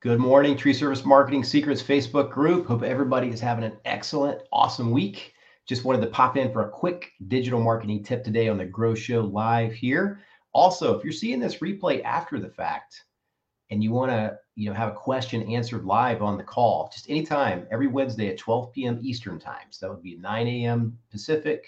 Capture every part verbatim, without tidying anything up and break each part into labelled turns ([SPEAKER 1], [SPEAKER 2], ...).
[SPEAKER 1] Good morning, Tree Service Marketing Secrets Facebook group. Hope everybody is having an excellent, awesome week. Just wanted to pop in for a quick digital marketing tip today on the Grow Show live here. Also, if you're seeing this replay after the fact and you want to, you know, have a question answered live on the call, just anytime, every Wednesday at twelve p m Eastern time. So that would be nine a m Pacific,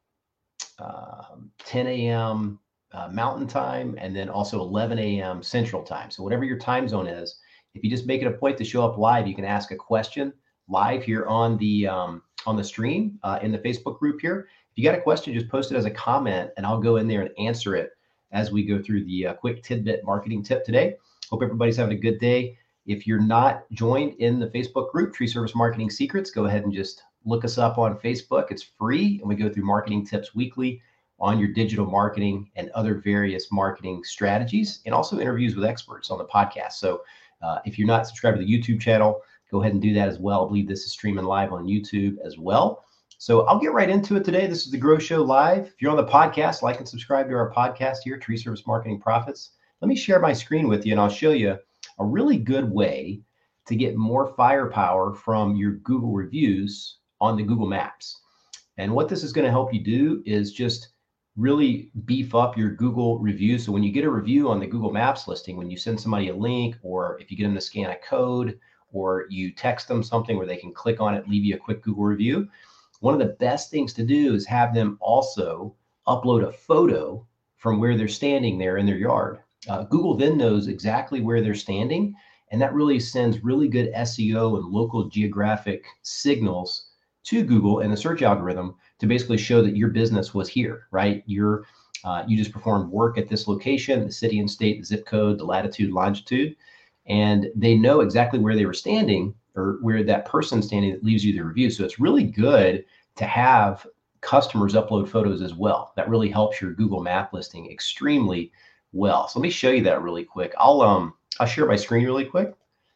[SPEAKER 1] um, ten a m Uh, Mountain Time, and then also eleven a m Central Time. So whatever your time zone is, if you just make it a point to show up live, you can ask a question live here on the um, on the stream uh, in the Facebook group here. If you got a question, just post it as a comment, and I'll go in there and answer it as we go through the uh, quick tidbit marketing tip today. Hope everybody's having a good day. If you're not joined in the Facebook group, Tree Service Marketing Secrets, go ahead and just look us up on Facebook. It's free, and we go through marketing tips weekly on your digital marketing and other various marketing strategies, and also interviews with experts on the podcast. So uh, if you're not subscribed to the YouTube channel, go ahead and do that as well. I believe this is streaming live on YouTube as well. So I'll get right into it today. This is the Grow Show Live. If you're on the podcast, like and subscribe to our podcast here, Tree Service Marketing Profits. Let me share my screen with you, and I'll show you a really good way to get more firepower from your Google reviews on the Google Maps. And what this is going to help you do is just really beef up your Google review. So when you get a review on the Google Maps listing, when you send somebody a link, or if you get them to scan a code, or you text them something where they can click on it, leave you a quick Google review, one of the best things to do is have them also upload a photo from where they're standing there in their yard. Uh, Google then knows exactly where they're standing, and that really sends really good S E O and local geographic signals to Google and the search algorithm to basically show that your business was here, right? You're, uh, you just performed work at this location, the city and state, the zip code, the latitude, longitude, and they know exactly where they were standing, or where that person's standing that leaves you the review. So it's really good to have customers upload photos as well. That really helps your Google map listing extremely well. So let me show you that really quick. I'll um I'll share my screen really quick.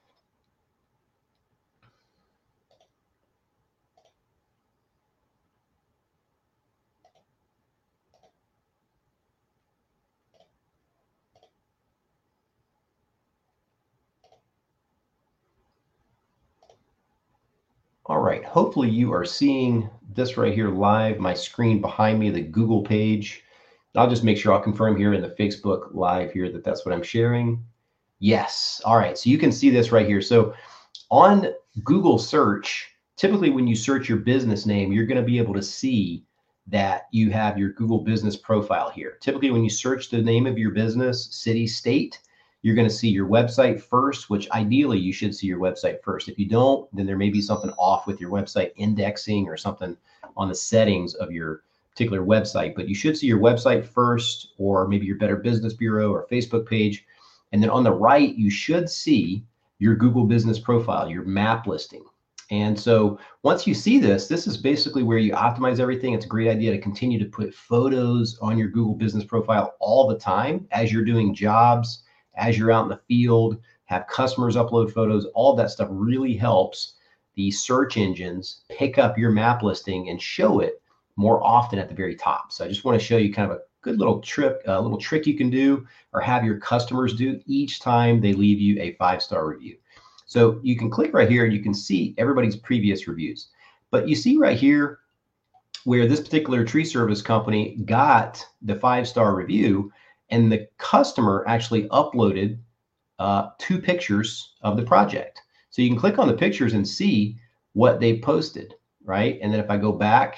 [SPEAKER 1] All right, hopefully you are seeing this right here live, my screen behind me, the Google page. I'll just make sure I'll confirm here in the Facebook live here that that's what I'm sharing. Yes. All right, so you can see this right here. So on Google search, typically when you search your business name, you're going to be able to see that you have your Google business profile here. Typically when you search the name of your business, city, state, you're going to see your website first, which ideally you should see your website first. If you don't, then there may be something off with your website indexing or something on the settings of your particular website. But you should see your website first, or maybe your Better Business Bureau or Facebook page. And then on the right, you should see your Google business profile, your map listing. And so once you see this, this is basically where you optimize everything. It's a great idea to continue to put photos on your Google business profile all the time as you're doing jobs, as you're out in the field, have customers upload photos. All that stuff really helps the search engines pick up your map listing and show it more often at the very top. So I just want to show you kind of a good little trick, a little trick you can do, or have your customers do each time they leave you a five-star review. So you can click right here and you can see everybody's previous reviews. But you see right here where this particular tree service company got the five-star review, and the customer actually uploaded uh, two pictures of the project. So you can click on the pictures and see what they posted, right? And then if I go back,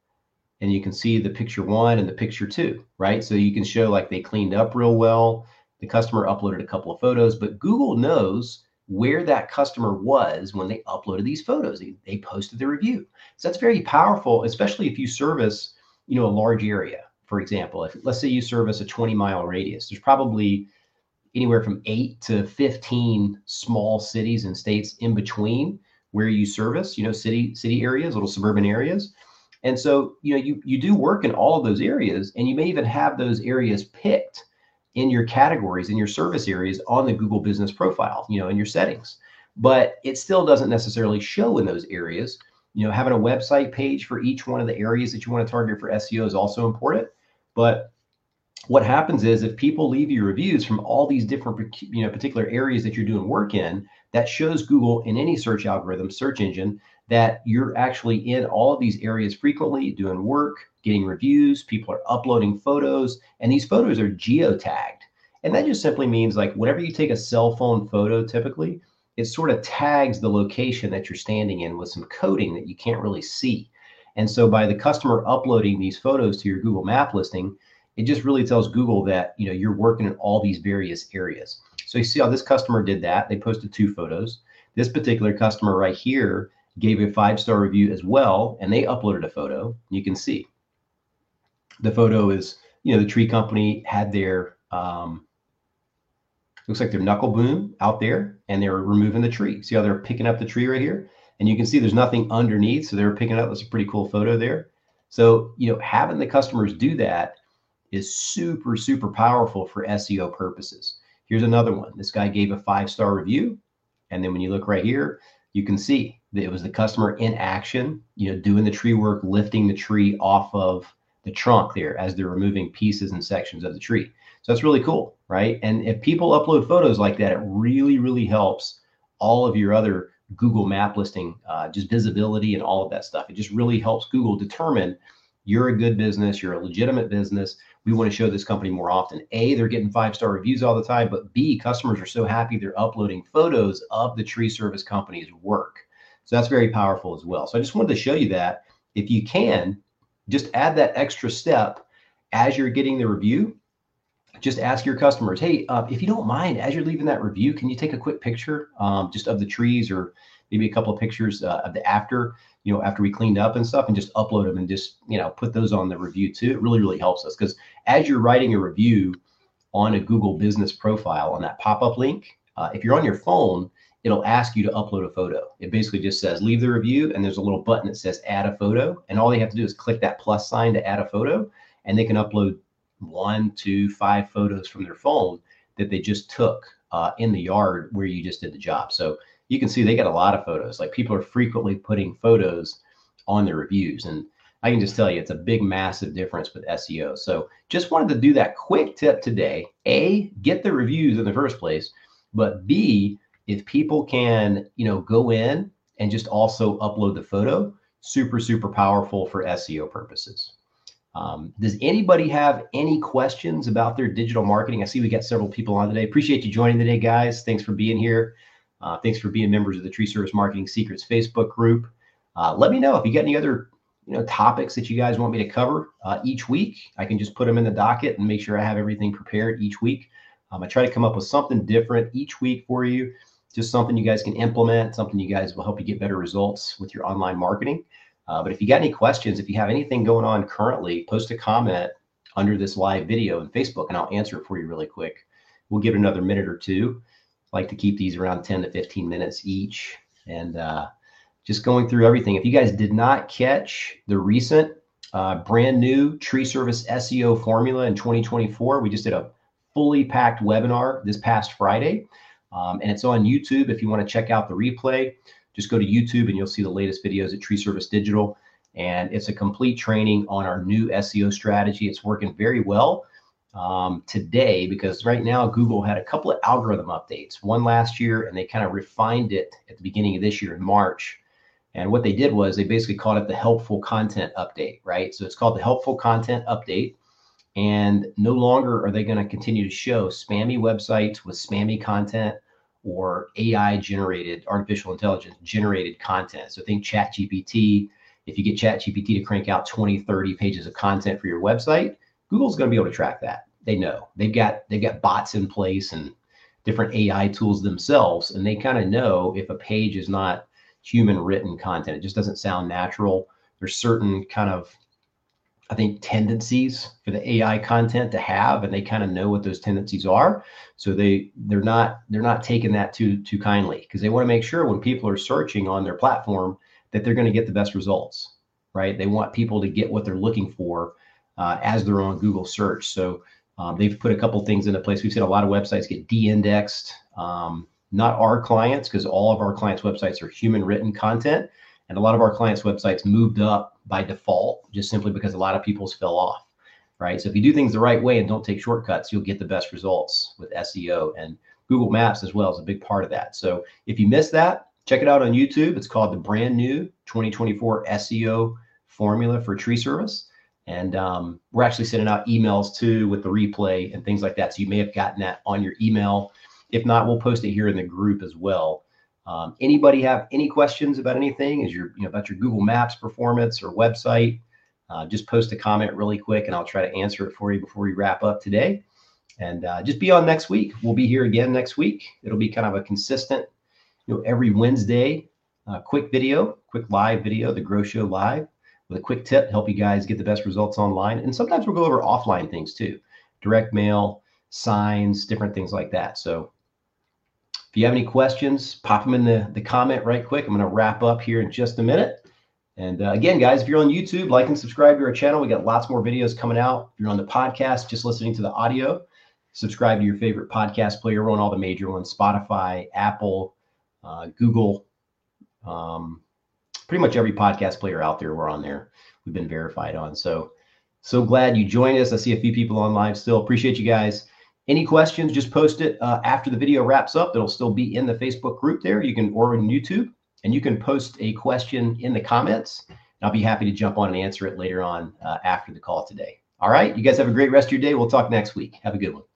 [SPEAKER 1] and you can see the picture one and the picture two, right? So you can show like they cleaned up real well. The customer uploaded a couple of photos, but Google knows where that customer was when they uploaded these photos. They, they posted the review. So that's very powerful, especially if you service, you know, a large area. For example, if let's say you service a twenty mile radius, there's probably anywhere from eight to fifteen small cities and states in between where you service, you know, city, city areas, little suburban areas. And so, you know, you, you do work in all of those areas, and you may even have those areas picked in your categories, in your service areas on the Google business profile, you know, in your settings, but it still doesn't necessarily show in those areas. You know, having a website page for each one of the areas that you want to target for S E O is also important. But what happens is if people leave you reviews from all these different, you know, particular areas that you're doing work in, that shows Google in any search algorithm, search engine, that you're actually in all of these areas frequently doing work, getting reviews, people are uploading photos, and these photos are geotagged. And that just simply means like whenever you take a cell phone photo, typically, it sort of tags the location that you're standing in with some coding that you can't really see. And so by the customer uploading these photos to your Google map listing, it just really tells Google that, you know, you're working in all these various areas. So you see how this customer did that. They posted two photos. This particular customer right here gave a five-star review as well, and they uploaded a photo. You can see the photo is, you know, the tree company had their, um, looks like their knuckle boom out there, and they were removing the tree. See how they're picking up the tree right here? And you can see there's nothing underneath, so they were picking it up. That's a pretty cool photo there. So, you know, having the customers do that is super, super powerful for S E O purposes. Here's another one. This guy gave a five-star review. And then when you look right here, you can see that it was the customer in action, you know, doing the tree work, lifting the tree off of the trunk there as they're removing pieces and sections of the tree. So that's really cool, right? And if people upload photos like that, it really, really helps all of your other Google map listing, uh, just visibility and all of that stuff. It just really helps Google determine you're a good business, you're a legitimate business. We want to show this company more often. A, they're getting five-star reviews all the time, but B, customers are so happy they're uploading photos of the tree service company's work. So that's very powerful as well. So I just wanted to show you that if you can, just add that extra step as you're getting the review. Just ask your customers, hey, uh, if you don't mind, as you're leaving that review, can you take a quick picture um, just of the trees, or maybe a couple of pictures uh, of the after, you know, after we cleaned up and stuff, and just upload them and just, you know, put those on the review too. It really, really helps us, because as you're writing a review on a Google business profile on that pop-up link, uh, if you're on your phone, it'll ask you to upload a photo. It basically just says, leave the review, and there's a little button that says add a photo. And all they have to do is click that plus sign to add a photo, and they can upload one, two, five photos from their phone that they just took uh, in the yard where you just did the job. So you can see they got a lot of photos. Like, people are frequently putting photos on their reviews. And I can just tell you, it's a big, massive difference with S E O. So just wanted to do that quick tip today. A, get the reviews in the first place, but B, if people can, you know, go in and just also upload the photo, super, super powerful for S E O purposes. Um, does anybody have any questions about their digital marketing? I see we got several people on today. Appreciate you joining today, guys. Thanks for being here. Uh, thanks for being members of the Tree Service Marketing Secrets Facebook group. Uh, let me know if you got any other, you know, topics that you guys want me to cover uh, each week. I can just put them in the docket and make sure I have everything prepared each week. Um, I try to come up with something different each week for you, just something you guys can implement, something you guys will help you get better results with your online marketing. Uh, but if you got any questions, if you have anything going on currently, post a comment under this live video in Facebook, and I'll answer it for you really quick. We'll give it another minute or two. I like to keep these around ten to fifteen minutes each, and uh, just going through everything. If you guys did not catch the recent uh, brand new Tree Service S E O formula in twenty twenty-four, we just did a fully packed webinar this past Friday, um, and it's on YouTube. If you want to check out the replay, just go to YouTube and you'll see the latest videos at Tree Service Digital. And it's a complete training on our new S E O strategy. It's working very well um, today, because right now Google had a couple of algorithm updates, one last year, and they kind of refined it at the beginning of this year in March. And what they did was they basically called it the helpful content update, right? So it's called the helpful content update. And no longer are they going to continue to show spammy websites with spammy content or A I generated, artificial intelligence generated content. So think ChatGPT. If you get ChatGPT to crank out twenty, thirty pages of content for your website, Google's going to be able to track that. They know. They've got they've got bots in place and different A I tools themselves, and they kind of know if a page is not human written content. It just doesn't sound natural. There's certain kind of, I think, tendencies for the A I content to have, and they kind of know what those tendencies are. So they they're not they're not taking that too too kindly, because they want to make sure when people are searching on their platform that they're going to get the best results, right? They want people to get what they're looking for uh, as they're on Google search. So um, they've put a couple things into place. We've seen a lot of websites get de-indexed. Um, not our clients, because all of our clients' websites are human written content. And a lot of our clients' websites moved up by default, just simply because a lot of people's fell off. right? So if you do things the right way and don't take shortcuts, you'll get the best results with S E O, and Google Maps as well is a big part of that. So if you missed that, check it out on YouTube. It's called the brand new twenty twenty-four S E O formula for tree service. And um, we're actually sending out emails too with the replay and things like that. So you may have gotten that on your email. If not, we'll post it here in the group as well. Um, anybody have any questions about anything, is your, you know, about your Google Maps performance or website? Uh, just post a comment really quick and I'll try to answer it for you before we wrap up today. And uh, just be on next week. We'll be here again next week. It'll be kind of a consistent, you know, every Wednesday, uh, quick video, quick live video, the Grow Show Live, with a quick tip to help you guys get the best results online. And sometimes we'll go over offline things too, direct mail, signs, different things like that. So if you have any questions, pop them in the, the comment right quick. I'm going to wrap up here in just a minute. And uh, again, guys, if you're on YouTube, like and subscribe to our channel. We got lots more videos coming out. If you're on the podcast, just listening to the audio, subscribe to your favorite podcast player. We're on all the major ones: Spotify, Apple, uh, Google, um, pretty much every podcast player out there. We're on there. We've been verified on. So, so glad you joined us. I see a few people on live still. Appreciate you guys. Any questions, just post it uh, after the video wraps up. It'll still be in the Facebook group there. You can, or on YouTube, and you can post a question in the comments. And I'll be happy to jump on and answer it later on uh, after the call today. All right. You guys have a great rest of your day. We'll talk next week. Have a good one.